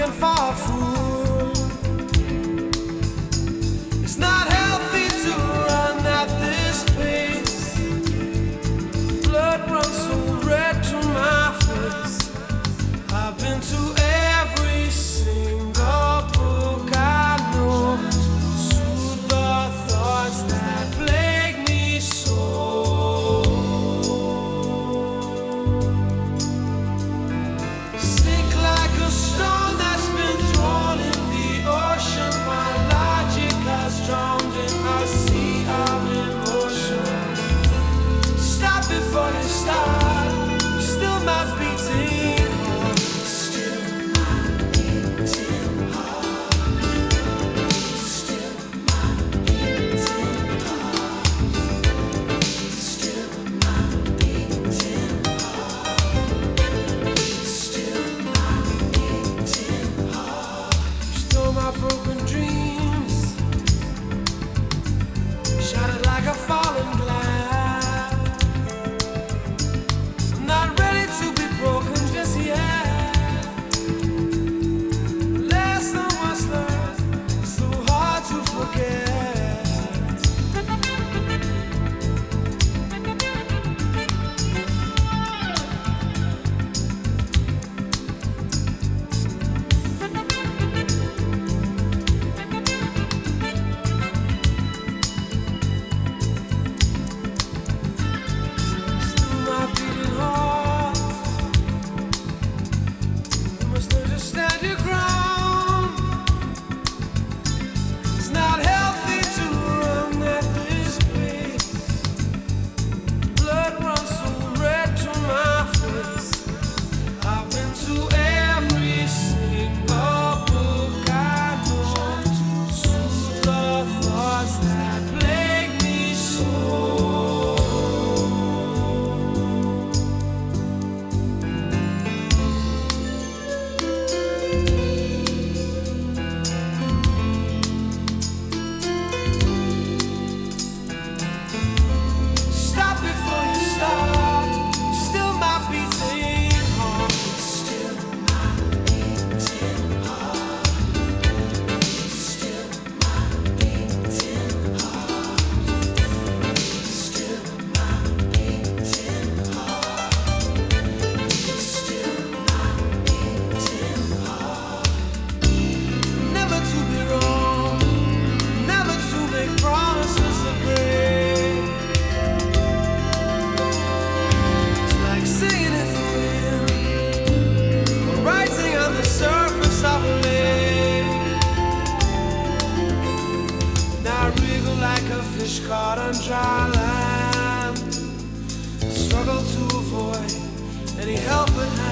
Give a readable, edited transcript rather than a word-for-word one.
taken for a fool. It's not healthy to run at this pace. Blood runs so red to my face. I've been to every single book I know to soothe the thoughts that plague me so. Sink like a stone that's been thrown in the ocean. My logic has drowned in a sea of emotion. Stop before you start. Still my beating heart. Still my beating heart. Still my beating heart. Still my beating heart. Still my beating heart. Stole my broken dreams. Shattered like a fallen glass. I'm not ready to be broken just yet. Lesson was learned, so hard to forget. Still my beating heart. You must learn to stand your ground. It's not healthy to run at this pace. Blood runs so red to my face. I've been to every single book I know to soothe the thoughts that plague me so. Stop before you start. Still my beating heart. Still my beating heart. Still my beating heart. Still my beating heart. Still my beating heart. Never to be wrong. Never to make promises to break. It's like singing in the wind or rising on the surface of a lake. Now I wriggle like a fish caught on dry land. Struggle to avoid any helping hand.